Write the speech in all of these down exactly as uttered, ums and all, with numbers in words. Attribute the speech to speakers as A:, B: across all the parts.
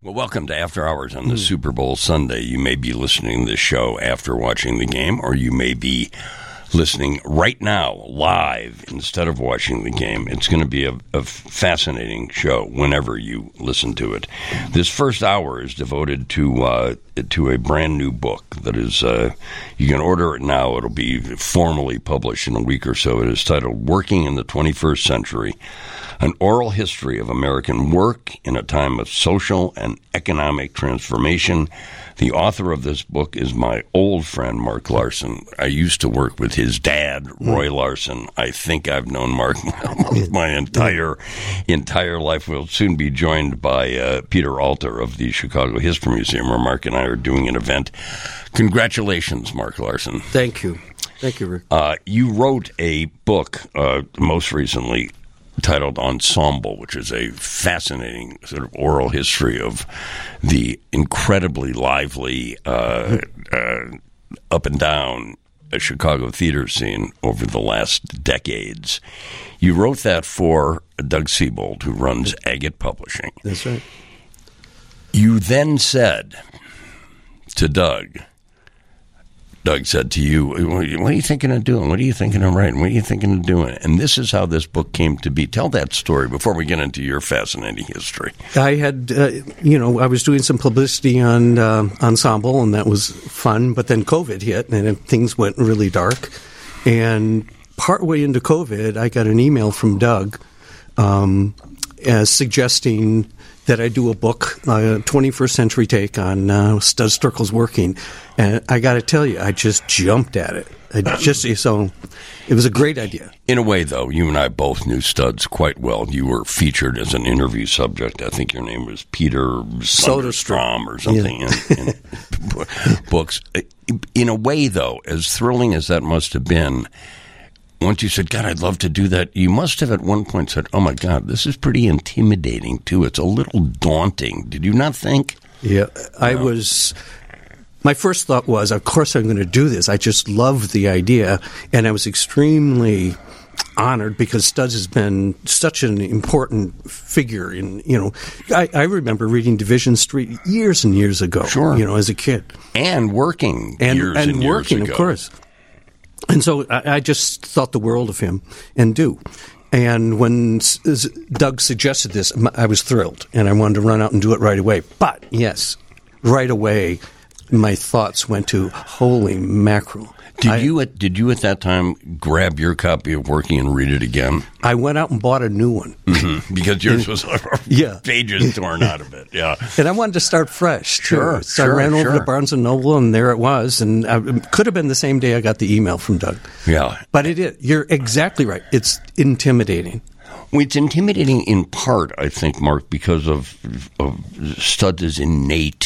A: Well, welcome to After Hours on the mm. Super Bowl Sunday. You may be listening to this show after watching the game, or you may be listening right now, live, instead of watching the game. It's going to be a, a fascinating show whenever you listen to it. This first hour is devoted to uh, to a brand new book that is, uh, you can order it now. It'll be formally published in a week or so. It is titled Working in the twenty-first Century, An Oral History of American Work in a Time of Social and Economic Transformation. The author of this book is my old friend, Mark Larson. I used to work with his dad, Roy Larson. I think I've known Mark my entire entire life. We'll soon be joined by uh, Peter Alter of the Chicago History Museum, where Mark and I are doing an event. Congratulations, Mark Larson.
B: Thank you. Thank you, Rick.
A: Uh, you wrote a book uh, most recently titled Ensemble, which is a fascinating sort of oral history of the incredibly lively uh, uh, up and down Chicago theater scene over the last decades. You wrote that for Doug Siebold, who runs Agate Publishing.
B: That's right.
A: You then said to Doug, Doug said to you, what are you thinking of doing? What are you thinking of writing? What are you thinking of doing? And this is how this book came to be. Tell that story before we get into your fascinating history.
B: I had, uh, you know, I was doing some publicity on uh, Ensemble, and that was fun. But then COVID hit, and things went really dark. And partway into COVID, I got an email from Doug um, as suggesting that I do a book, a twenty-first century take on uh, Studs Terkel's working. And I got to tell you, I just jumped at it. I just so it was a great idea.
A: In a way, though, you and I both knew Studs quite well. You were featured as an interview subject. I think your name was Peter Soderstrom or something yeah. in, in books. In a way, though, as thrilling as that must have been, once you said, God, I'd love to do that, you must have at one point said, oh, my God, this is pretty intimidating, too. It's a little daunting. Did you not think?
B: Yeah, I no. was... My first thought was, of course I'm going to do this. I just loved the idea, and I was extremely honored because Studs has been such an important figure in, you know, I, I remember reading Division Street years and years ago,
A: sure.
B: you know, as a kid.
A: And working
B: and,
A: years
B: and,
A: and years
B: working,
A: ago.
B: of course. And so I, I just thought the world of him and do. And when S- Doug suggested this, I was thrilled, and I wanted to run out and do it right away. But, yes, right away, my thoughts went to, holy mackerel.
A: Did
B: I,
A: you at did you at that time grab your copy of Working and read it again?
B: I went out and bought a new one.
A: Mm-hmm. Because yours was
B: yeah.
A: pages torn out of it. Yeah,
B: and I wanted to start fresh. Too.
A: Sure,
B: so
A: sure,
B: I ran
A: sure.
B: over to Barnes and Noble, and there it was. And I, it could have been the same day I got the email from Doug.
A: Yeah,
B: but it is. You're exactly right. It's intimidating.
A: Well, it's intimidating in part, I think, Mark, because of, of Studs' innate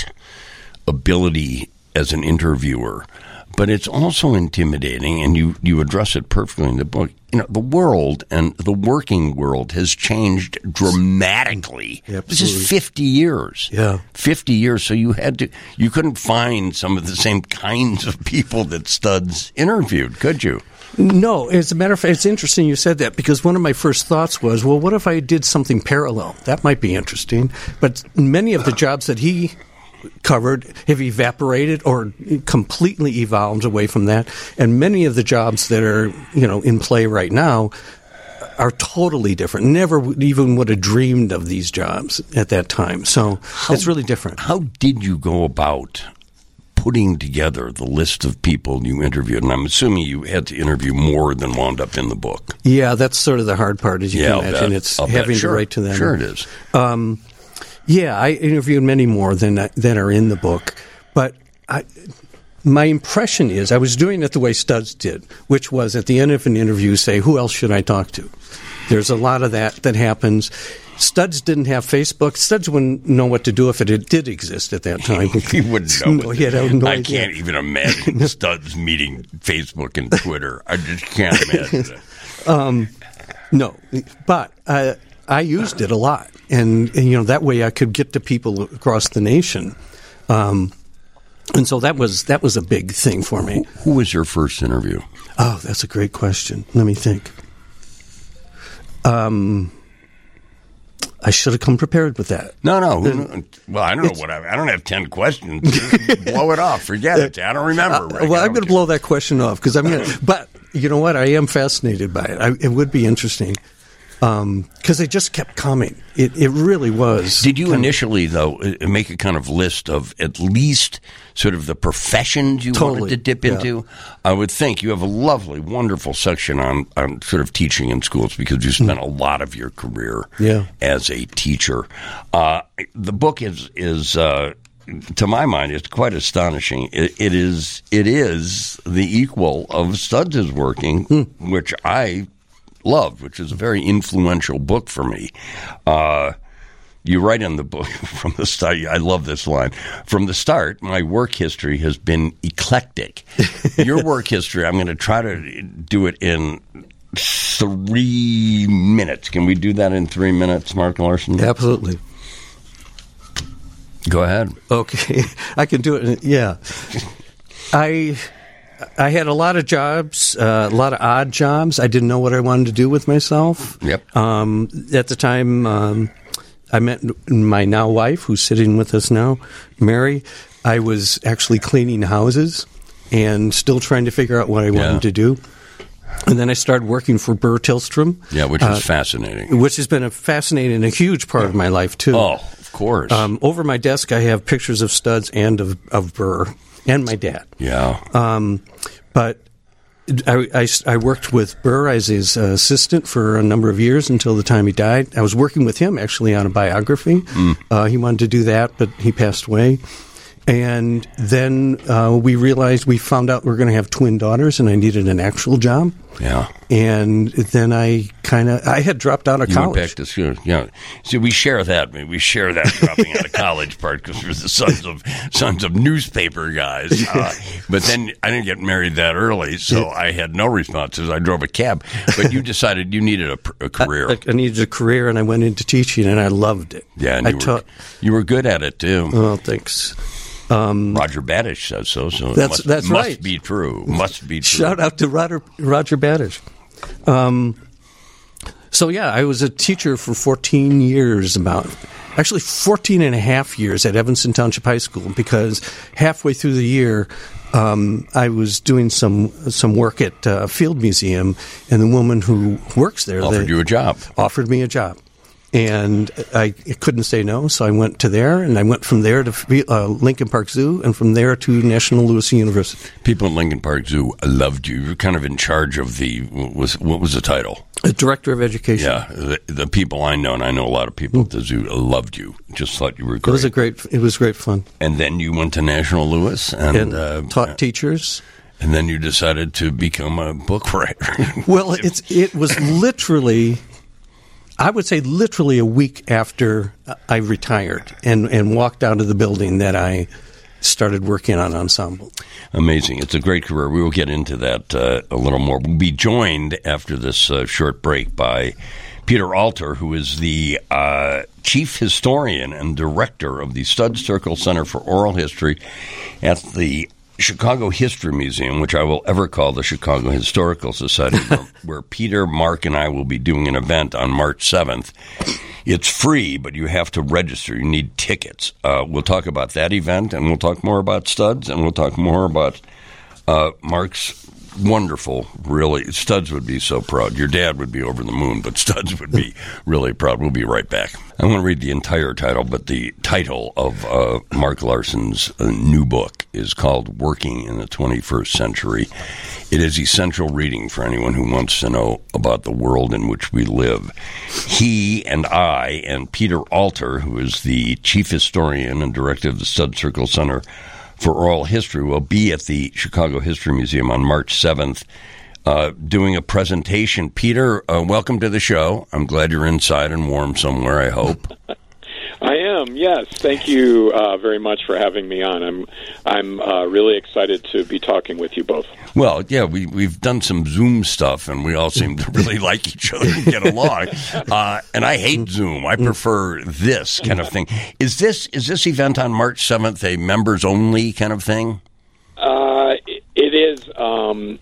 A: ability as an interviewer. But it's also intimidating, and you, you address it perfectly in the book. You know, the world and the working world has changed dramatically.
B: Yeah,
A: this is fifty years.
B: Yeah,
A: fifty years. So you had to, you couldn't find some of the same kinds of people that Studs interviewed, could you?
B: No, as a matter of fact, it's interesting you said that, because one of my first thoughts was, well, what if I did something parallel? That might be interesting. But many of the jobs that he covered have evaporated or completely evolved away from that, and many of the jobs that are, you know, in play right now are totally different. Never even would have dreamed of these jobs at that time. So how, it's really different.
A: How did you go about putting together the list of people you interviewed? And I'm assuming you had to interview more than wound up in the book.
B: Yeah, that's sort of the hard part, as you
A: yeah,
B: can imagine.
A: I'll bet.
B: It's
A: I'll
B: having
A: bet. Sure.
B: to write to them.
A: Sure it is.
B: Um, Yeah, I interviewed many more than than are in the book, but I, my impression is I was doing it the way Studs did, which was at the end of an interview say, who else should I talk to? There's a lot of that that happens. Studs didn't have Facebook. Studs wouldn't know what to do if it, it did exist at that time.
A: He wouldn't know.
B: No, he had no
A: I
B: idea.
A: can't even imagine Studs meeting Facebook and Twitter. I just can't imagine it.
B: Um, no, but uh, I used it a lot. And, and, you know, that way I could get to people across the nation. Um, and so that was that was a big thing for me.
A: Who was your first interview?
B: Oh, that's a great question. Let me think. Um, I should have come prepared with that.
A: No, no. Who, well, I don't know what I. I don't have ten questions. Just blow it off. Forget it. I don't remember.
B: Uh, well, I'm going to blow that question off because I'm going to. But you know what? I am fascinated by it. I, it would be interesting because um, they just kept coming. It, it really was.
A: Did you initially, though, make a kind of list of at least sort of the professions you
B: totally,
A: wanted to dip
B: yeah.
A: into? I would think you have a lovely, wonderful section on, on sort of teaching in schools because you spent mm. a lot of your career
B: yeah.
A: as a teacher. Uh, the book is is. Uh, To my mind, it's quite astonishing. It, it is it is the equal of Studs is Working, mm. which I loved, which is a very influential book for me. Uh, you write in the book from the start, I love this line, from the start, my work history has been eclectic. Your work history, I'm going to try to do it in three minutes. Can we do that in three minutes, Mark Larson?
B: Absolutely.
A: Go ahead.
B: Okay. I can do it. Yeah. I... I had a lot of jobs, uh, a lot of odd jobs. I didn't know what I wanted to do with myself.
A: Yep.
B: Um, at the time, um, I met my now wife, who's sitting with us now, Mary. I was actually cleaning houses and still trying to figure out what I wanted
A: yeah.
B: to do. And then I started working for Burr Tillstrom.
A: Yeah, which is
B: uh,
A: fascinating.
B: Which has been a fascinating, a huge part of my life, too.
A: Oh, of course.
B: Um, over my desk, I have pictures of Studs and of, of Burr. And my dad.
A: Yeah.
B: Um, but I, I, I worked with Burr as his uh, assistant for a number of years until the time he died. I was working with him, actually, on a biography. Mm. Uh, he wanted to do that, but he passed away. And then uh, we realized, we found out we were going to have twin daughters, and I needed an actual job.
A: Yeah.
B: And then I kind of, I had dropped out of
A: you
B: college.
A: Went back to school. Yeah. See, we share that. We share that dropping out of college part because we're the sons of sons of newspaper guys. Uh, but then I didn't get married that early, so I had no responses. I drove a cab. But you decided you needed a, a career.
B: I, I needed a career, and I went into teaching, and I loved it.
A: Yeah, and
B: I
A: you,
B: taught,
A: were, you were good at it, too.
B: Oh, thanks.
A: Um, Roger Badish says so, so
B: that's,
A: it must,
B: that's
A: must
B: right.
A: be true. Must be true.
B: Shout out to Roger, Roger Badish. Um, so, yeah, I was a teacher for fourteen years, about actually fourteen and a half years at Evanston Township High School, because halfway through the year, um, I was doing some some work at uh, Field Museum, and the woman who works there
A: offered you a job.
B: Offered me a job. And I couldn't say no, so I went to there, and I went from there to uh, Lincoln Park Zoo, and from there to National Louis University.
A: People at Lincoln Park Zoo loved you. You were kind of in charge of the, what was, what was the title?
B: The Director of Education.
A: Yeah, the, the people I know, and I know a lot of people at the zoo, loved you. Just thought you were great.
B: It was a great, it was great fun.
A: And then you went to National Louis and,
B: and
A: uh,
B: taught uh, teachers.
A: And then you decided to become a book writer.
B: Well, it's it was literally... I would say literally a week after I retired and, and walked out of the building that I started working on Ensemble.
A: Amazing. It's a great career. We will get into that uh, a little more. We'll be joined after this uh, short break by Peter Alter, who is the uh, chief historian and director of the Studs Terkel Center for Oral History at the Chicago History Museum, which I will ever call the Chicago Historical Society, where, where Peter, Mark, and I will be doing an event on March seventh. It's free, but you have to register. You need tickets. Uh, we'll talk about that event, and we'll talk more about Studs, and we'll talk more about uh, Mark's wonderful, really. Studs would be so proud. Your dad would be over the moon, but Studs would be really proud. We'll be right back. I won't read the entire title, but the title of uh, Mark Larson's uh, new book is called Working in the twenty-first Century. It is essential reading for anyone who wants to know about the world in which we live. He and I and Peter Alter, who is the chief historian and director of the Studs Terkel Center for Oral History, will be at the Chicago History Museum on March seventh uh, doing a presentation. Peter, uh, welcome to the show. I'm glad you're inside and warm somewhere, I hope.
C: I am, yes. Thank you uh, very much for having me on. I'm I'm uh, really excited to be talking with you both.
A: Well, yeah, we, we've done some Zoom stuff, and we all seem to really like each other and get along. Uh, and I hate Zoom. I prefer this kind of thing. Is this is this event on March seventh a members-only kind of thing?
C: Uh, it is. Um,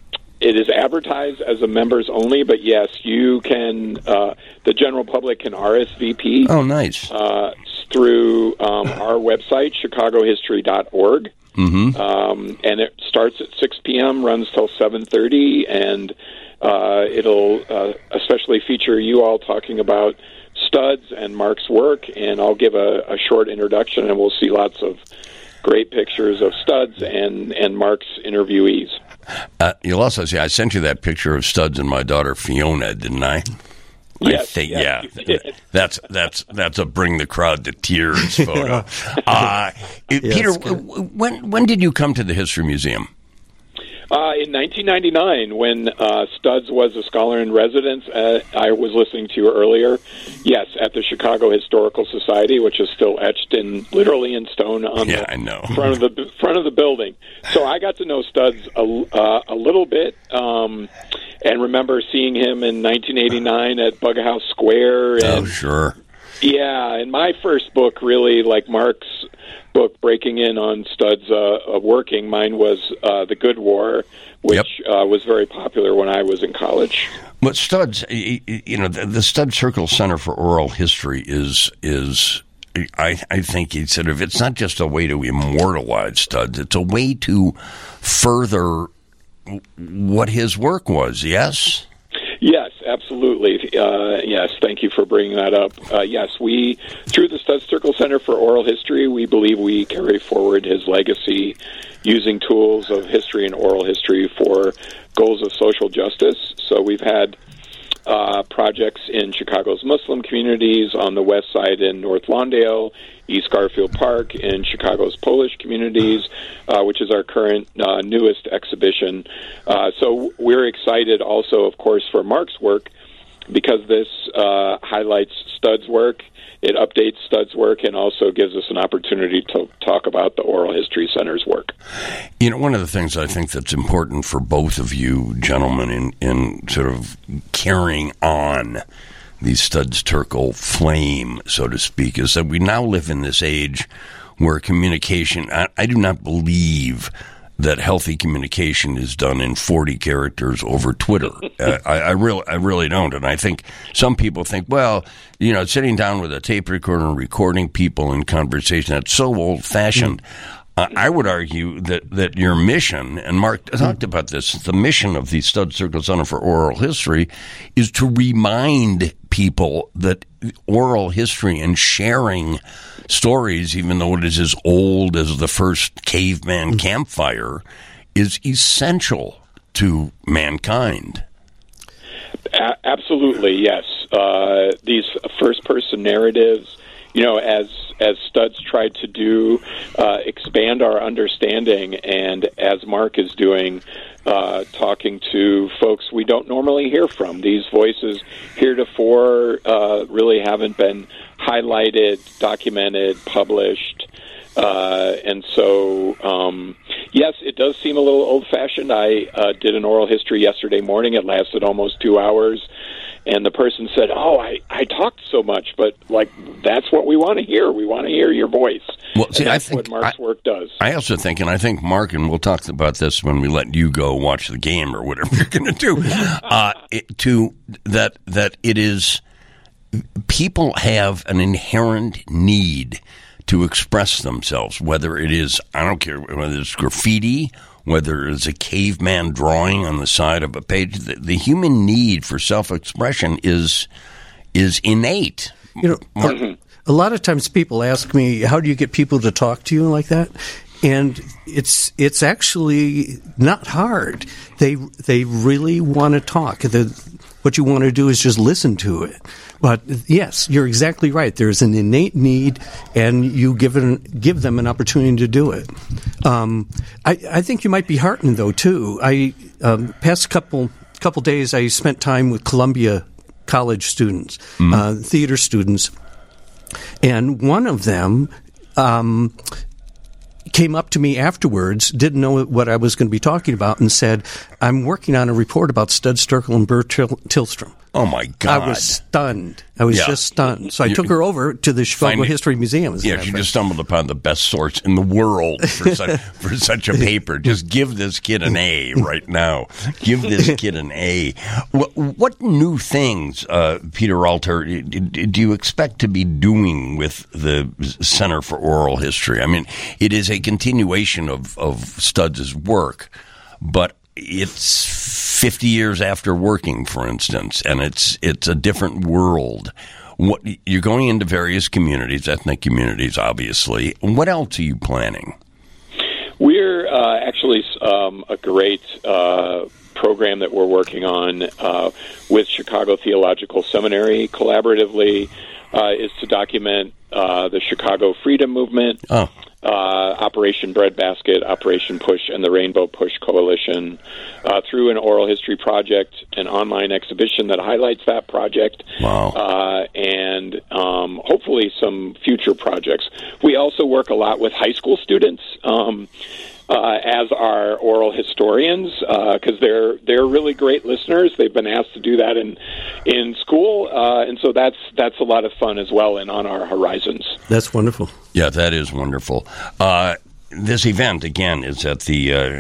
C: it is advertised as a members only, but yes, you can. Uh, the general public can R S V P.
A: Oh, nice.
C: Uh, through um, our website, chicago history dot org.
A: Mm-hmm.
C: Um, and it starts at six p.m., runs till seven thirty, and uh, it'll uh, especially feature you all talking about Studs and Mark's work, and I'll give a, a short introduction, and we'll see lots of great pictures of Studs and, and Mark's interviewees.
A: Uh, you'll also see, I sent you that picture of Studs and my daughter Fiona, didn't I?
C: Yes,
A: I think,
C: yes,
A: yeah, that's that's that's a bring the crowd to tears photo. uh,
B: Yeah,
A: Peter, when when did you come to the History Museum?
C: Uh, in nineteen ninety-nine, when uh, Studs was a scholar in residence, uh, I was listening to you earlier. Yes, at the Chicago Historical Society, which is still etched in literally in stone on
A: yeah,
C: the
A: I know.
C: front of the front of the building. So I got to know Studs a, uh, a little bit, um, and remember seeing him in nineteen eighty-nine at Bug House Square. And,
A: Oh, sure.
C: Yeah, and my first book, really, like Mark's book, breaking in on Studs' uh, working, mine was uh, The Good War, which
A: Yep.
C: uh, was very popular when I was in college.
A: But Studs, you know, the, the Studs Circle Center for Oral History is is. I, I think he sort of, it's not just a way to immortalize Studs, it's a way to further what his work was, yes?
C: Yes, absolutely. Uh, yes, thank you for bringing that up. Uh, yes, we, through the Studs Circle Center for Oral History, we believe we carry forward his legacy using tools of history and oral history for goals of social justice. So we've had uh, projects in Chicago's Muslim communities, on the west side in North Lawndale, East Garfield Park, in Chicago's Polish communities, uh, which is our current uh, newest exhibition. Uh, so we're excited also, of course, for Mark's work, because this uh, highlights Studs' work, it updates Studs' work, and also gives us an opportunity to talk about the Oral History Center's work.
A: You know, one of the things I think that's important for both of you gentlemen in, in sort of carrying on the Studs Terkel flame, so to speak, is that we now live in this age where communication, I, I do not believe that healthy communication is done in forty characters over Twitter. uh, I, I really, I really don't. And I think some people think, well, you know, sitting down with a tape recorder and recording people in conversation, that's so old-fashioned. Mm. Uh, I would argue that, that your mission, and Mark talked about this, the mission of the Studs Circle Center for Oral History is to remind people that oral history and sharing stories, even though it is as old as the first caveman campfire, is essential to mankind.
C: A- absolutely, yes. Uh, these first-person narratives, you know, as as Studs tried to do, uh, expand our understanding, and as Mark is doing, uh, talking to folks we don't normally hear from. These voices heretofore uh, really haven't been highlighted, documented, published. Uh, and so, um, yes, it does seem a little old-fashioned. I uh, did an oral history yesterday morning. It lasted almost two hours. And the person said, oh, I, I talked so much, but, like, that's what we want to hear. We want to hear your voice.
A: Well, see,
C: and that's
A: I think
C: what Mark's
A: I,
C: work does.
A: I also think, and I think, Mark, and we'll talk about this when we let you go watch the game or whatever you're going to do, uh, it, to that that it is, people have an inherent need to express themselves, whether it is, I don't care, whether it's graffiti, whether it's a caveman drawing on the side of a page. The, the human need for self-expression is is innate.
B: You know, a, a lot of times people ask me, how do you get people to talk to you like that? And it's it's actually not hard. They they really want to talk. The, what you want to do is just listen to it. But yes, you're exactly right. There's an innate need, and you give it, give them an opportunity to do it. Um, I, I think you might be heartened, though, too. I um, past couple couple days, I spent time with Columbia College students, mm-hmm. uh, theater students, and one of them um, came up to me afterwards, didn't know what I was going to be talking about, and said, I'm working on a report about Studs Terkel and Burr Til- Tillstrom.
A: Oh, my God.
B: I was stunned. I was
A: Yeah.
B: just stunned. So I
A: You-
B: took her over to the Chicago
A: Finding-
B: History Museum. as a
A: Yeah,
B: matter
A: she
B: of fact.
A: just stumbled upon the best source in the world for such, for such a paper. Just give this kid an A right now. Give this kid an A. What, what new things, uh, Peter Alter, do you expect to be doing with the Center for Oral History? I mean, it is a continuation of, of Studs' work, but it's fifty years after working, for instance, and it's it's a different world. What, you're going into various communities, ethnic communities, obviously. What else are you planning?
C: We're uh, actually um, a great uh, program that we're working on uh, with Chicago Theological Seminary collaboratively uh, is to document uh, the Chicago Freedom Movement.
A: Oh.
C: Uh, Operation Breadbasket, Operation Push, and the Rainbow Push Coalition uh, through an oral history project, an online exhibition that highlights that project,
A: Wow.
C: uh, and um, hopefully some future projects. We also work a lot with high school students um, uh, as our oral historians because uh, they're they're really great listeners. They've been asked to do that in in school, uh, and so that's that's a lot of fun as well and on our horizons.
B: That's wonderful.
A: Yeah, that is wonderful. Uh, this event, again, is at the uh,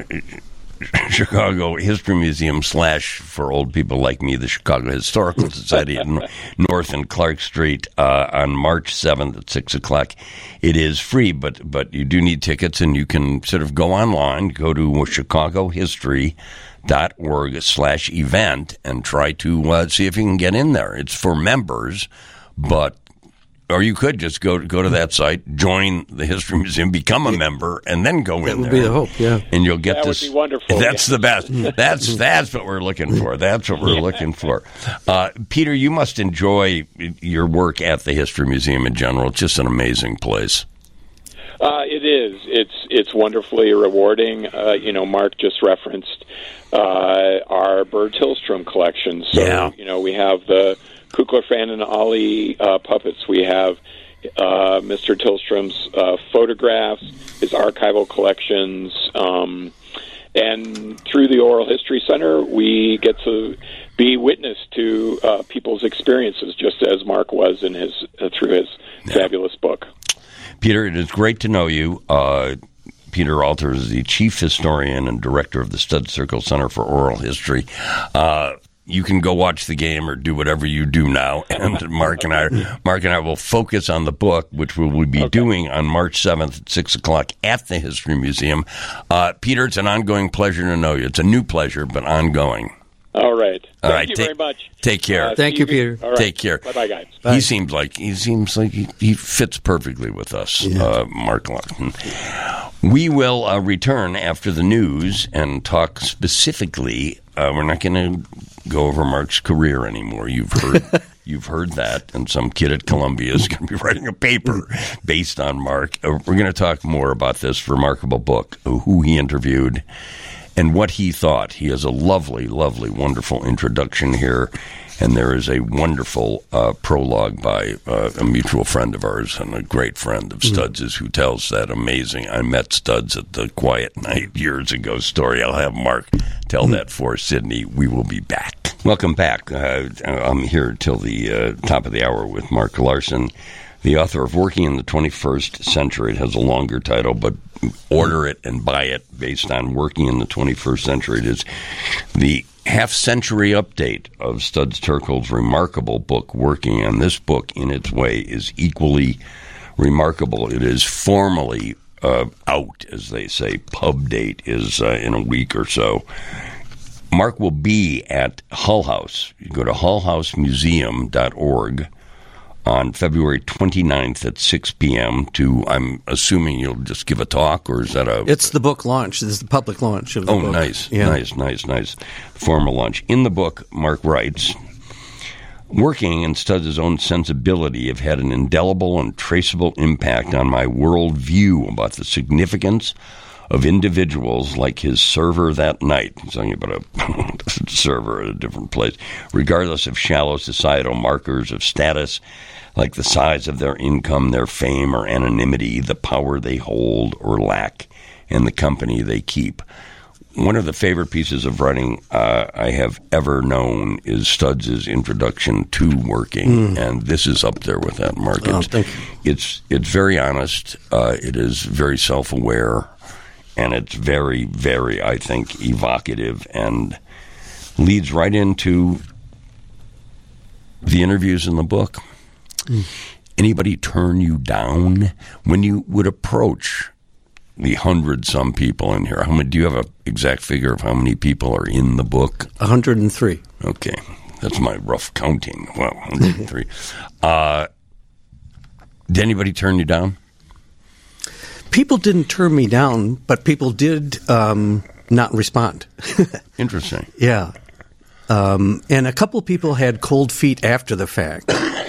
A: Chicago History Museum slash, for old people like me, the Chicago Historical Society at North and Clark Street uh, on March seventh at six o'clock. It is free, but but you do need tickets, and you can sort of go online, go to Chicago History dot org slash event and try to uh, see if you can get in there. It's for members, but or you could just go go to that site, join the History Museum, become a member, and then go
B: That
A: in
B: would
A: there.
B: be the hope, yeah.
A: And you'll get
C: That would
A: this.
C: be wonderful,
A: That's
C: yeah.
A: the best. That's that's what we're looking for. That's what we're looking for. Uh, Peter, you must enjoy your work at the History Museum in general. It's just an amazing place.
C: Uh, it is. It's it's wonderfully rewarding. Uh, you know, Mark just referenced uh, our Bert Hillstrom collection. So,
A: Yeah.
C: you know, we have the Kukla, Fan, and Ollie uh, puppets. We have uh, Mister Tillstrom's uh, photographs, his archival collections, um, and through the Oral History Center, we get to be witness to uh, people's experiences, just as Mark was in his uh, through his
A: Yeah.
C: fabulous book.
A: Peter, it is great to know you. Uh, Peter Alter is the chief historian and director of the Studs Terkel Center for Oral History. Uh, you can go watch the game or do whatever you do now, and Mark and I, Mark and I will focus on the book, which we will be
C: Okay.
A: doing on March seventh at six o'clock at the History Museum. Uh, Peter, it's an ongoing pleasure to know you. It's a new pleasure, but ongoing.
C: All right.
A: All
C: Thank
A: right,
C: you
A: take-
C: very much.
A: take care.
C: Uh,
B: Thank
C: see
B: you, Peter.
C: All right.
A: Take care.
C: Bye-bye, guys.
A: He seems like he seems like he, he fits perfectly with us, uh, Mark Lawton. We will uh, return after the news and talk specifically. Uh, we're not going to go over Mark's career anymore. You've heard you've heard that, and some kid at Columbia is going to be writing a paper based on Mark. Uh, we're going to talk more about this remarkable book, who he interviewed, and what he thought. He has a lovely, lovely, wonderful introduction here, and there is a wonderful uh, prologue by uh, a mutual friend of ours and a great friend of Studs' who tells that amazing I met Studs at the Quiet Night years ago story. I'll have Mark tell that for Sydney. We will be back. Welcome back. Uh, I'm here till the uh, top of the hour with Mark Larson, the author of Working in the twenty-first Century. It has a longer title, but order it and buy it based on Working in the twenty-first Century. It is the half-century update of Studs Terkel's remarkable book, Working. And this book, in its way, is equally remarkable. It is formally uh, out, as they say. Pub date is uh, in a week or so. Mark will be at Hull House. You go to hull house museum dot org on February twenty-ninth at six p.m. to, I'm assuming you'll just give a talk, or is that a...
B: It's the book launch. This is the public launch of the
A: Oh,
B: book.
A: nice,
B: Yeah.
A: nice, nice, nice. Formal launch. In the book, Mark writes, Working and Studs' own sensibility have had an indelible and traceable impact on my worldview about the significance of individuals like his server that night. He's talking about a server at a different place. Regardless of shallow societal markers of status, like the size of their income, their fame, or anonymity, the power they hold or lack, and the company they keep. one of the favorite pieces of writing uh, I have ever known is Studs' introduction to working, mm. and this is up there with that, Mark.
B: Oh,
A: it's,
B: thank you.
A: it's it's very honest. Uh, it is very self-aware, and it's very, very, I think, evocative, and leads right into the interviews in the book. Mm. Anybody turn you down when you would approach the hundred some people in here? How many? Do you have an exact figure of how many people are in the book?
B: one hundred three.
A: Okay, that's my rough counting. Well, one hundred three. uh, did anybody turn you down?
B: People didn't turn me down, but people did um, not respond.
A: Interesting.
B: Yeah. Um, and a couple of people had cold feet after the fact.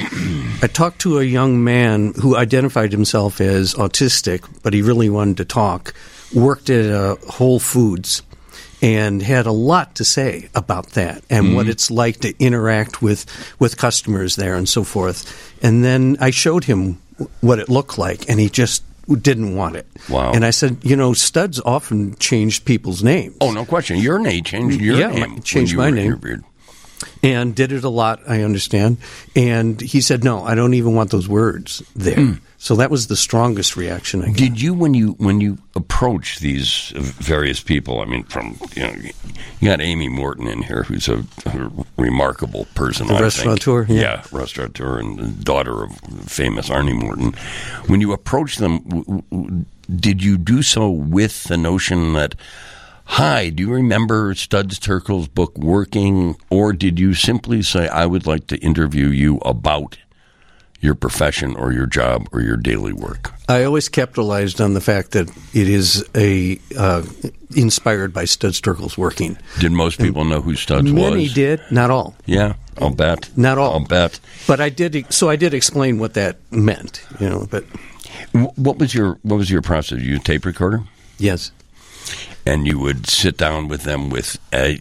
B: I talked to a young man who identified himself as autistic, but he really wanted to talk, worked at uh, Whole Foods, and had a lot to say about that and mm-hmm. what it's like to interact with, with customers there and so forth. And then I showed him what it looked like, and he just didn't want it.
A: Wow.
B: And I said, you know, Studs often changed people's names.
A: Oh, no question. Your name changed your
B: yeah,
A: name.
B: changed my name.
A: Interviewed.
B: And did it a lot, I understand. And he said, no, I don't even want those words there. Mm. So that was the strongest reaction I got.
A: Did you, when you when you approach these various people, I mean, from, you know, you got Amy Morton in here, who's a, a remarkable person,
B: the
A: I
B: restaurateur?
A: think.
B: Yeah.
A: yeah, restaurateur and daughter of famous Arnie Morton. When you approach them, w- w- did you do so with the notion that, hi, do you remember Studs Terkel's book Working? Or did you simply say, I would like to interview you about your profession or your job or your daily work?
B: I always capitalized on the fact that it is a uh, inspired by Studs Terkel's Working.
A: Did most people and know who Studs
B: many
A: was?
B: Many did, not all.
A: Yeah, I'll bet.
B: Not all.
A: I'll bet.
B: But I did, so I did explain what that meant, you know. But
A: what was your what was your process? You a tape recorder?
B: Yes.
A: And you would sit down with them with a,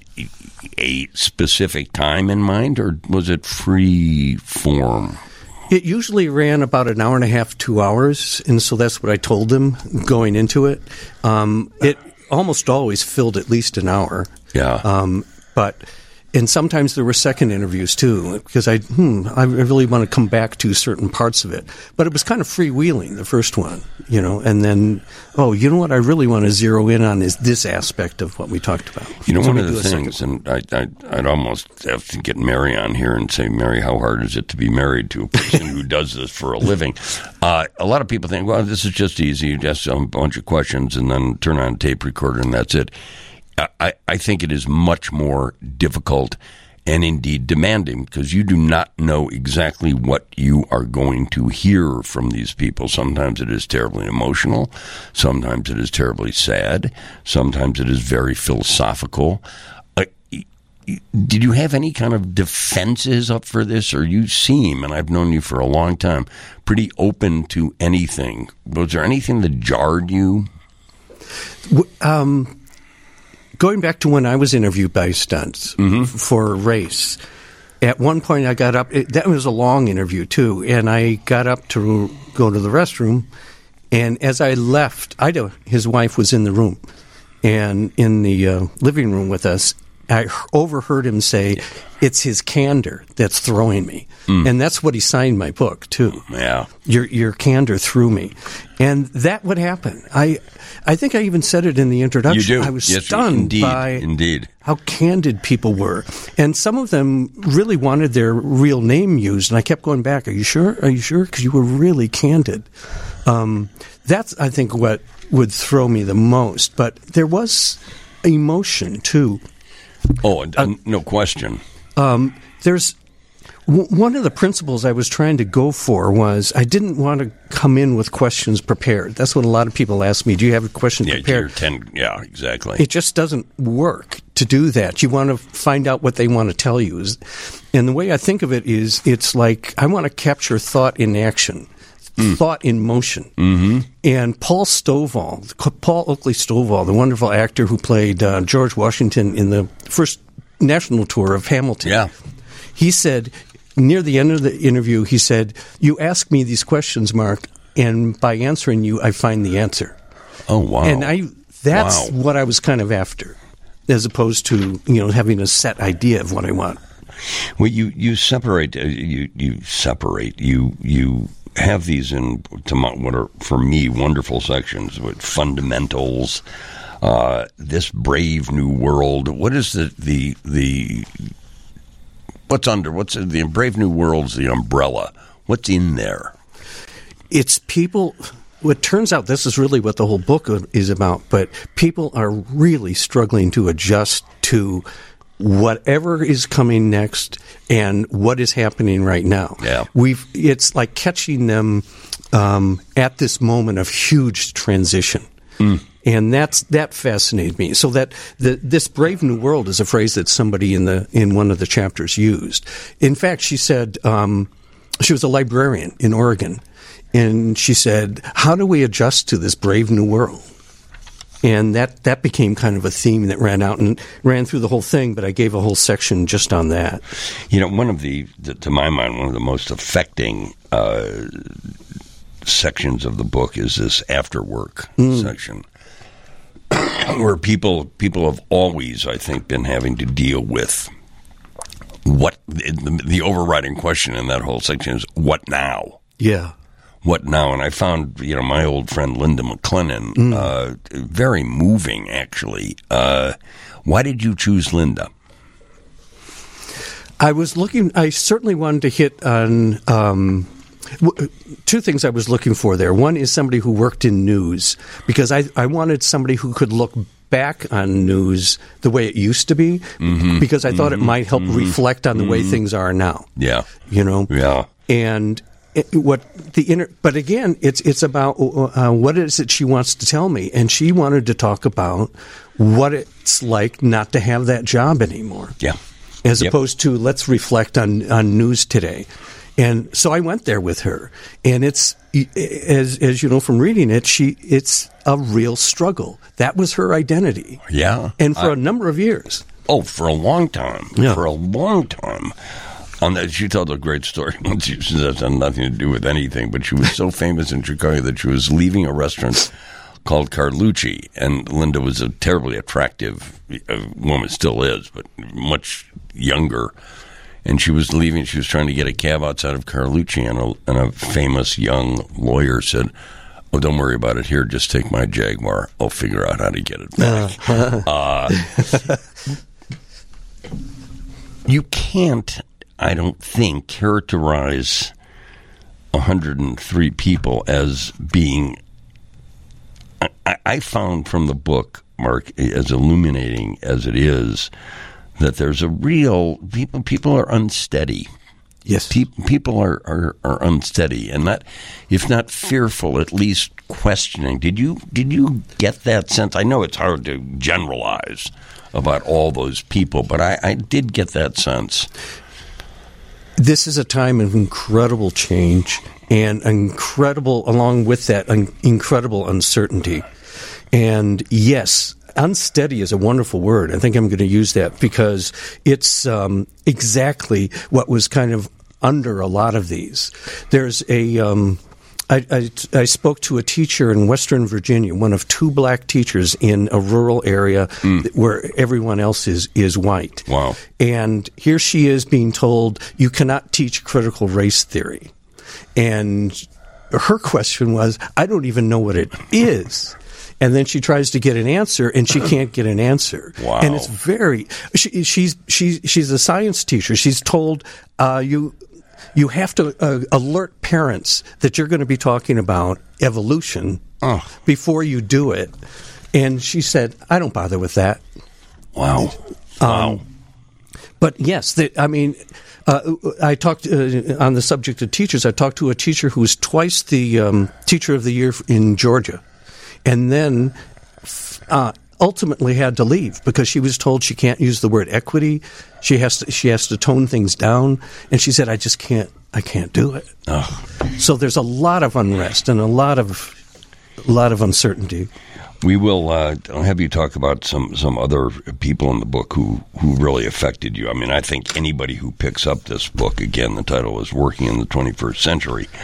A: a specific time in mind, or was it free form?
B: It usually ran about an hour and a half, two hours, and so that's what I told them going into it. Um, it almost always filled at least an hour.
A: Yeah.
B: Um, but and sometimes there were second interviews too, because I hmm, I really want to come back to certain parts of it. But it was kind of freewheeling, the first one, you know, and then, oh, you know what I really want to zero in on is this aspect of what we talked about.
A: You know,
B: so
A: one of the things, and I, I, I'd almost have to get Mary on here and say, Mary, how hard is it to be married to a person who does this for a living? Uh, a lot of people think, well, this is just easy. You ask a bunch of questions and then turn on a tape recorder and that's it. I, I think it is much more difficult and indeed demanding because you do not know exactly what you are going to hear from these people. Sometimes it is terribly emotional. Sometimes it is terribly sad. Sometimes it is very philosophical. Uh, did you have any kind of defenses up for this, or you seem, and I've known you for a long time, pretty open to anything? Was there anything that jarred you?
B: Um... Going back to when I was interviewed by Studs mm-hmm. f- for a race, at one point I got up, it, that was a long interview too, and I got up to go to the restroom, and as I left, Ida, his wife, was in the room, and in the uh, living room with us, I overheard him say, it's his candor that's throwing me. Mm. And that's what he signed my book, too.
A: Yeah.
B: Your your candor threw me. And that would happen. I I think I even said it in the introduction.
A: You do.
B: I was
A: yes,
B: stunned
A: indeed,
B: by
A: indeed.
B: how candid people were. And some of them really wanted their real name used. And I kept going back, are you sure? Are you sure? Because you were really candid. Um, that's, I think, what would throw me the most. But there was emotion, too.
A: Oh, uh, no question.
B: Um, there's w- one of the principles I was trying to go for was I didn't want to come in with questions prepared. That's what a lot of people ask me. Do you have a question
A: yeah,
B: prepared?
A: Ten, yeah, exactly.
B: It just doesn't work to do that. You want to find out what they want to tell you. And the way I think of it is it's like I want to capture thought in action. Mm. Thought in motion.
A: Mm-hmm.
B: And Paul Stovall, Paul Oakley Stovall, the wonderful actor who played uh, George Washington in the first national tour of Hamilton.
A: Yeah.
B: He said, near the end of the interview, he said, you ask me these questions, Mark, and by answering you, I find the answer.
A: Oh, wow.
B: And I that's
A: wow.
B: what I was kind of after. as opposed to, you know, having a set idea of what I want.
A: Well, you you separate uh, you you separate you you have these in to my, what are for me wonderful sections with fundamentals. Uh, this brave new world. What is the the the what's under what's the brave new world's the umbrella? What's in there?
B: It's people. It turns out this is really what the whole book is about. But people are really struggling to adjust to whatever is coming next and what is happening right now.
A: Yeah.
B: We've it's like catching them um, at this moment of huge transition. Mm. And that's that fascinated me. So that the, this brave new world is a phrase that somebody in the in one of the chapters used. In fact, she said um, she was a librarian in Oregon, and she said, "How do we adjust to this brave new world?" And that, that became kind of a theme that ran out and ran through the whole thing, but I gave a whole section just on that.
A: You know, one of the, the to my mind, one of the most affecting uh, sections of the book is this after work mm. section, where people people have always, I think, been having to deal with what the, the overriding question in that whole section is, what now?
B: Yeah.
A: What now? And I found, you know, my old friend Linda McLennan, mm. uh, very moving, actually. Uh, why did you choose Linda?
B: I was looking, I certainly wanted to hit on um, w- two things I was looking for there. One is somebody who worked in news, because I, I wanted somebody who could look back on news the way it used to be, mm-hmm. because I thought mm-hmm. it might help mm-hmm. reflect on the mm-hmm. way things are now.
A: Yeah.
B: You know?
A: Yeah.
B: And It, what the inner, but again, it's it's about uh, what is it she wants to tell me, and she wanted to talk about what it's like not to have that job anymore.
A: Yeah,
B: as
A: yep.
B: opposed to let's reflect on, on news today, and so I went there with her, and it's as as you know from reading it, she it's a real struggle. That was her identity.
A: Yeah,
B: and for
A: I,
B: a number of years.
A: Oh, for a long time.
B: Yeah.
A: For a long time. On that, she told a great story. She says it had nothing to do with anything, but she was so famous in Chicago that she was leaving a restaurant called Carlucci, and Linda was a terribly attractive woman, still is, but much younger. And she was leaving. She was trying to get a cab outside of Carlucci, and a, and a famous young lawyer said, "Oh, don't worry about it. Here, just take my Jaguar. I'll figure out how to get it back." uh, you can't, I don't think, characterize one hundred three people as being... I, I found from the book, Mark, as illuminating as it is, that there's a real... People people are unsteady.
B: Yes.
A: Pe- people are, are, are unsteady, and not, if not fearful, at least questioning. Did you did you get that sense? I know it's hard to generalize about all those people, but I, I did get that sense.
B: This is a time of incredible change and incredible, along with that, un- incredible uncertainty. And yes, unsteady is a wonderful word. I think I'm going to use that because it's um, exactly what was kind of under a lot of these. There's a... Um, I, I, I spoke to a teacher in Western Virginia, one of two black teachers in a rural area mm. where everyone else is, is white.
A: Wow.
B: And here she is being told, you cannot teach critical race theory. And her question was, I don't even know what it is. And then she tries to get an answer, and she can't get an answer.
A: Wow.
B: And it's very... She, she's, she's, she's a science teacher. She's told, uh, you... You have to uh, alert parents that you're going to be talking about evolution oh. before you do it. And she said, I don't bother with that.
A: Wow. Wow. Um,
B: but yes, the, I mean, uh, I talked uh, on the subject of teachers. I talked to a teacher who was twice the um, teacher of the year in Georgia. And then uh, ultimately had to leave because she was told she can't use the word equity. She has to, she has to tone things down, and she said, "I just can't. I can't do it."
A: Oh.
B: So there's a lot of unrest and a lot of a lot of uncertainty.
A: We will uh, have you talk about some, some other people in the book who, who really affected you. I mean, I think anybody who picks up this book, again, the title is Working in the twenty-first Century,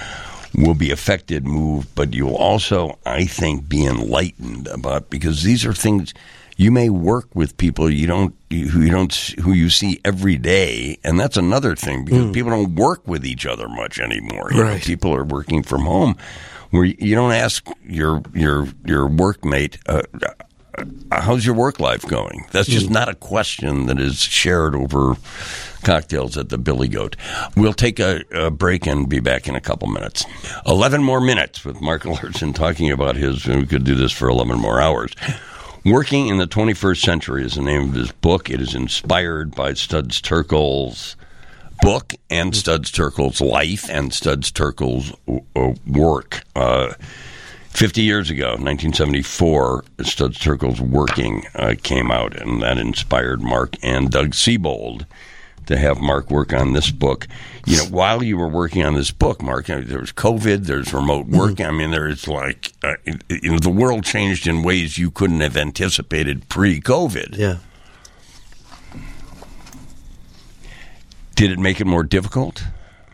A: will be affected, moved, but you'll also, I think, be enlightened about, because these are things you may work with people you don't who you don't who you see every day, and that's another thing, because mm. people don't work with each other much anymore. You
B: right.
A: know, people are working from home, where you don't ask your your your workmate, uh, how's your work life going? That's just mm. not a question that is shared over cocktails at the Billy Goat. We'll take a, a break and be back in a couple minutes. Eleven more minutes with Mark Larson talking about his, we could do this for eleven more hours. Working in the twenty-first Century is the name of his book. It is inspired by Studs Terkel's book and Studs Terkel's life and Studs Terkel's uh, work. Uh, Fifty years ago, nineteen seventy-four, Studs Terkel's Working uh, came out, and that inspired Mark and Doug Siebold to have Mark work on this book. You know, while you were working on this book, Mark, there was COVID, there's remote work. Mm-hmm. I mean, there's like, uh, you know, the world changed in ways you couldn't have anticipated pre-COVID.
B: Yeah.
A: Did it make it more difficult?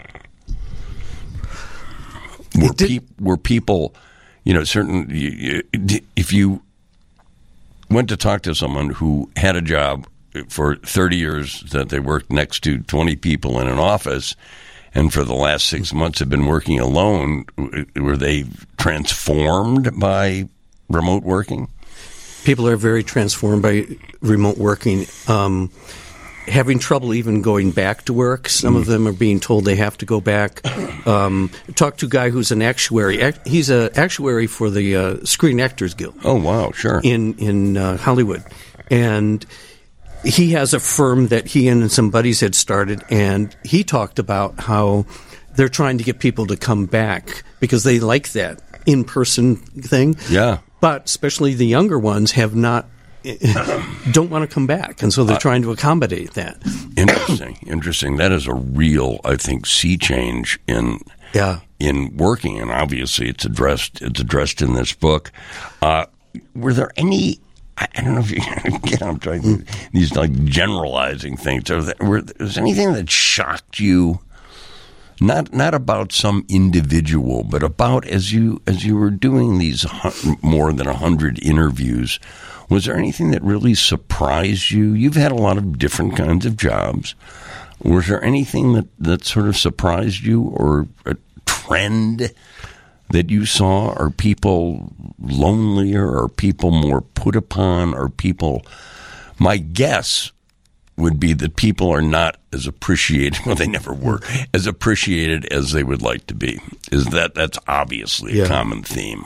A: Were, pe- were people, you know, certain, you, you, if you went to talk to someone who had a job for thirty years that they worked next to twenty people in an office, and for the last six months have been working alone, were they transformed by remote working?
B: People are very transformed by remote working. Um, having trouble even going back to work. Some mm. of them are being told they have to go back. Um, talk to a guy who's an actuary. He's an actuary for the uh, Screen Actors Guild.
A: Oh, wow, sure.
B: In, in uh, Hollywood. And he has a firm that he and some buddies had started, and he talked about how they're trying to get people to come back because they like that in-person thing.
A: Yeah.
B: But especially the younger ones have not, don't want to come back, and so they're uh, trying to accommodate that.
A: Interesting, interesting. That is a real, I think, sea change in
B: yeah.
A: in working, and obviously it's addressed. It's addressed in this book. Uh, were there any? I don't know if you again, I'm trying to, these like generalizing things. Are there, were, was there anything that shocked you? Not not about some individual, but about as you as you were doing these more than a hundred interviews. Was there anything that really surprised you? You've had a lot of different kinds of jobs. Was there anything that, that sort of surprised you, or a trend that you saw? Are people lonelier? Are people more put upon? Are people... My guess would be that people are not as appreciated, well, they never were, as appreciated as they would like to be. Is that That's obviously a yeah. common theme.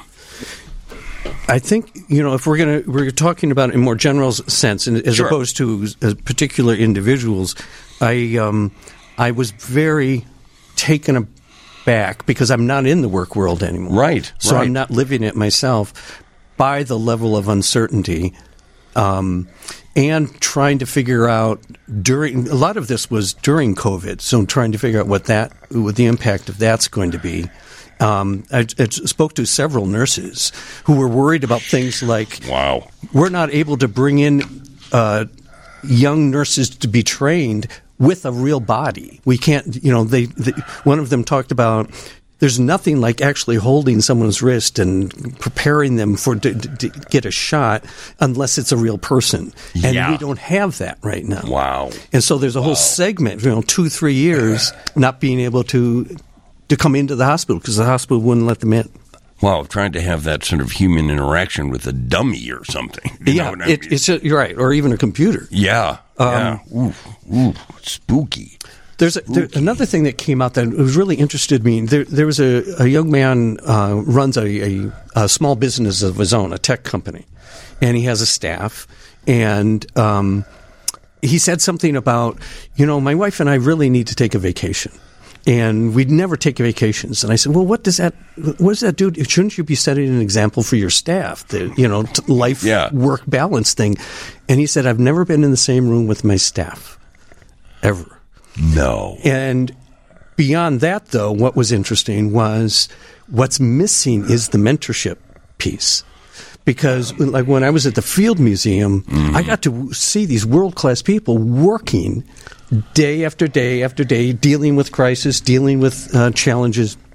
B: I think, you know, if we're going to, we're talking about it in more general sense, and as
A: sure.
B: opposed to uh, particular individuals, I um, I was very taken aback because I'm not in the work world anymore.
A: Right.
B: So
A: right.
B: I'm not living it myself, by the level of uncertainty um, and trying to figure out during, a lot of this was during COVID, so I'm trying to figure out what that, what the impact of that's going to be. Um, I, I spoke to several nurses who were worried about things like,
A: wow,
B: we're not able to bring in uh, young nurses to be trained with a real body. We can't, you know, they, they one of them talked about there's nothing like actually holding someone's wrist and preparing them for to, to get a shot unless it's a real person. And
A: yeah.
B: we don't have that right now.
A: Wow.
B: And so there's a
A: wow.
B: whole segment, you know, two, three years not being able to to come into the hospital because the hospital wouldn't let them in.
A: Wow, trying to have that sort of human interaction with a dummy or something. You
B: yeah,
A: know what I
B: it,
A: mean?
B: it's a, you're right, or even a computer.
A: Yeah,
B: um,
A: yeah. Ooh, ooh, spooky.
B: There's a, there, another thing that came out that was really interested me. There, there was a, a young man uh, runs a, a, a small business of his own, a tech company, and he has a staff. And um, he said something about, you know, my wife and I really need to take a vacation. And we'd never take vacations. And I said, well, what does that, what does that do? Shouldn't you be setting an example for your staff, the, you know, life,
A: yeah.
B: work balance thing? And he said, I've never been in the same room with my staff, ever.
A: No.
B: And beyond that, though, what was interesting was what's missing is the mentorship piece. Because like when I was at the Field Museum, mm. I got to see these world-class people working day after day after day, dealing with crisis, dealing with uh, challenges.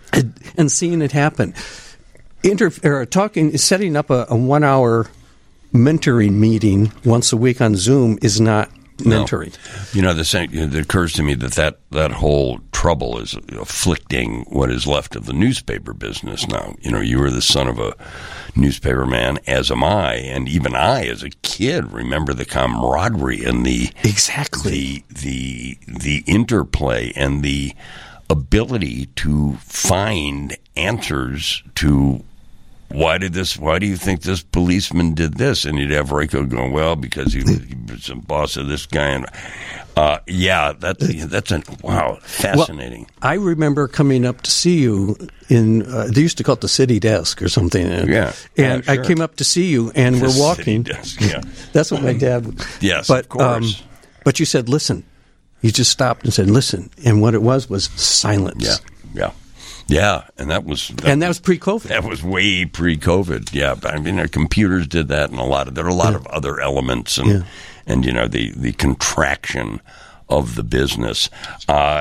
B: and, and seeing it happen. Inter, or talking, setting up a, a one-hour mentoring meeting once a week on Zoom is not mentoring.
A: No. You know, the same, it occurs to me that, that that whole trouble is afflicting what is left of the newspaper business now. You know, you were the son of a newspaper man, as am I, and even I, as a kid, remember the camaraderie and the
B: exactly
A: the the the interplay and the ability to find answers to. Why did this? Why do you think this policeman did this? And you'd have Rayco going, well, because he was, he was the boss of this guy. And uh, yeah, that, that's a wow, fascinating.
B: Well, I remember coming up to see you in. Uh, they used to call it the city desk or something. And,
A: yeah,
B: and
A: yeah, sure.
B: I came up to see you, and
A: the
B: we're walking.
A: City desk, yeah,
B: that's what my dad.
A: Yes,
B: but,
A: of course.
B: Um, but you said, "Listen." You just stopped and said, "Listen," and what it was was silence.
A: Yeah, yeah. Yeah, and that was that
B: and that was pre-COVID.
A: That was way pre-COVID. Yeah, I mean, our computers did that, and a lot of there are a lot
B: yeah.
A: of other elements, and
B: yeah.
A: and you know the the contraction of the business. Uh,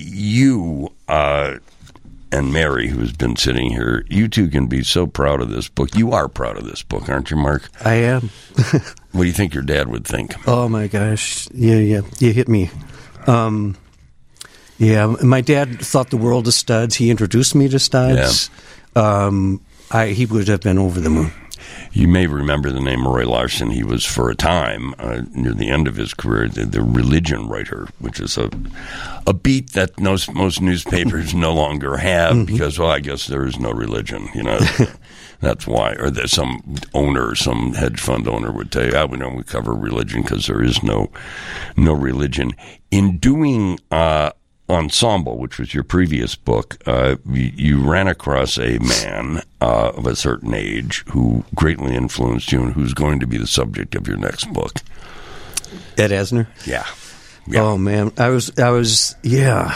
A: you uh, and Mary, who has been sitting here, you two can be so proud of this book. You are proud of this book, aren't you, Mark?
B: I am.
A: What do you think your dad would think?
B: Oh my gosh! Yeah, yeah, you hit me. Um, Yeah, my dad thought the world of studs. He introduced me to studs. Yeah. Um, I, he would have been over the moon.
A: You may remember the name Roy Larson. He was, for a time, uh, near the end of his career, the, the religion writer, which is a a beat that most, most newspapers no longer have mm-hmm. because, well, I guess there is no religion. You know, that's why. Or there's some owner, some hedge fund owner would tell you, oh, we don't cover religion because there is no no religion. In doing uh, Ensemble, which was your previous book, uh, you, you ran across a man uh, of a certain age who greatly influenced you and who's going to be the subject of your next book.
B: Ed Asner?
A: Yeah. yeah.
B: Oh, man. I was, I was, yeah.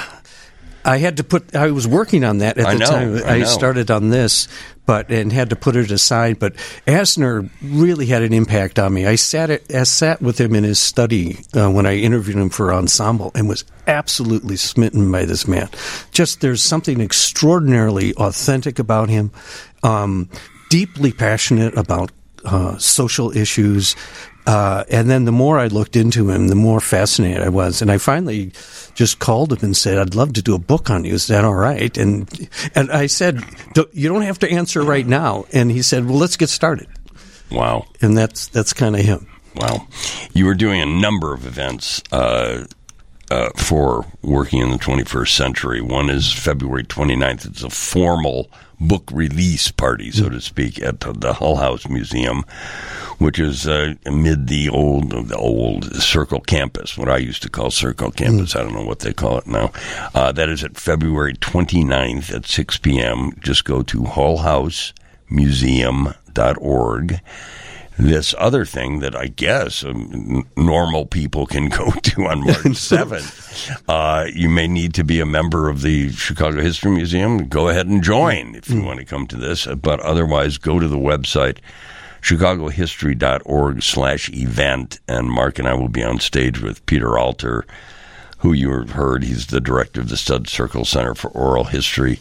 B: I had to put, I was working on that at the
A: I know,
B: time.
A: I,
B: I
A: know.
B: started on this, but, and had to put it aside. But Asner really had an impact on me. I sat at, I sat with him in his study uh, when I interviewed him for Ensemble and was absolutely smitten by this man. Just, there's something extraordinarily authentic about him, um, deeply passionate about uh, social issues. Uh, and then the more I looked into him, the more fascinated I was. And I finally just called him and said, I'd love to do a book on you. Is that all right? And and I said, you don't have to answer right now. And he said, well, let's get started.
A: Wow.
B: And that's that's kind of him.
A: Wow. You were doing a number of events uh, uh, for Working in the twenty-first Century. One is February twenty-ninth. It's a formal book release party, so to speak, at the Hull House Museum, which is uh, amid the old the old Circle Campus, what I used to call Circle Campus. Mm. I don't know what they call it now. Uh, that is at February twenty-ninth at six p.m. Just go to hull house museum dot org. This other thing that I guess um, normal people can go to on March seventh, uh, you may need to be a member of the Chicago History Museum. Go ahead and join if you mm. want to come to this. But otherwise, go to the website, chicago history dot org slash event, and Mark and I will be on stage with Peter Alter, who you have heard. He's the director of the Studs Circle Center for Oral History.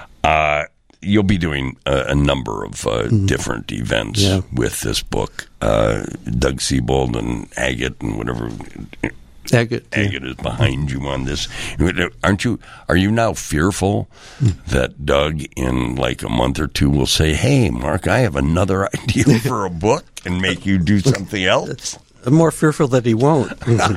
A: Uh, you'll be doing a, a number of uh, mm. different events
B: yeah.
A: with this book. Uh, Doug Siebold and Agate and whatever.
B: Agate,
A: Agate
B: yeah.
A: is behind you on this. Aren't you? Are you now fearful mm. that Doug, in like a month or two, will say, "Hey, Mark, I have another idea for a book," and make you do something else?
B: I'm more fearful that he won't.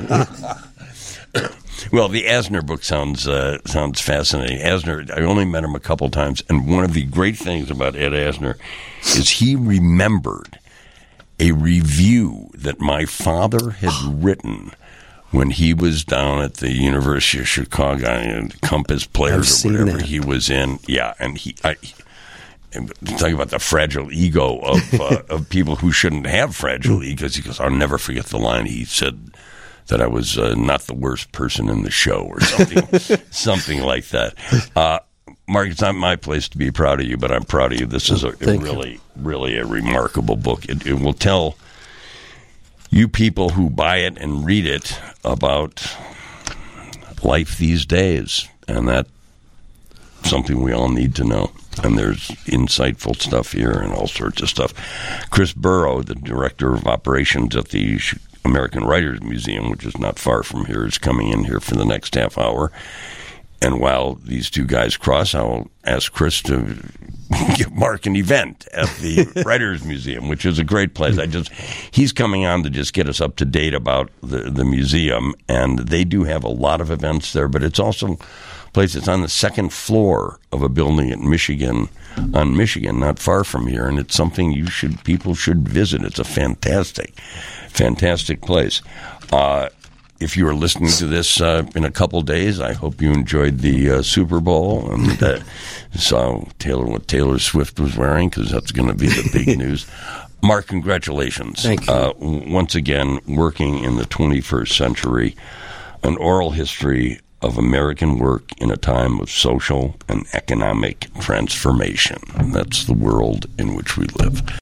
A: Well, the Asner book sounds uh, sounds fascinating. Asner, I only met him a couple times, and one of the great things about Ed Asner is he remembered a review that my father had written when he was down at the University of Chicago, and Compass Players or whatever
B: that.
A: he was in. Yeah, and he, I, talking about the fragile ego of uh, of people who shouldn't have fragile egos. He goes, I'll never forget the line he said that I was uh, not the worst person in the show, or something, something like that. Uh, Mark, it's not my place to be proud of you, but I'm proud of you. This is a, a really,
B: you.
A: really a remarkable book. It, it will tell you people who buy it and read it about life these days, and that something we all need to know. And there's insightful stuff here and all sorts of stuff. Chris Burrow, the director of operations at the American Writers Museum, which is not far from here, is coming in here for the next half hour. And while these two guys cross, I'll ask Chris to give Mark an event at the Writers Museum, which is a great place. I just he's coming on to just get us up to date about the, the museum, and they do have a lot of events there, but it's also a place that's on the second floor of a building at Michigan, on Michigan, not far from here, and it's something you should people should visit. It's a fantastic, fantastic place. Uh, If you are listening to this uh, in a couple days, I hope you enjoyed the uh, Super Bowl and uh, saw Taylor what Taylor Swift was wearing, because that's going to be the big news. Mark, congratulations.
B: Thank you.
A: Uh, once again, working in the twenty-first century, an oral history of American work in a time of social and economic transformation. That's the world in which we live.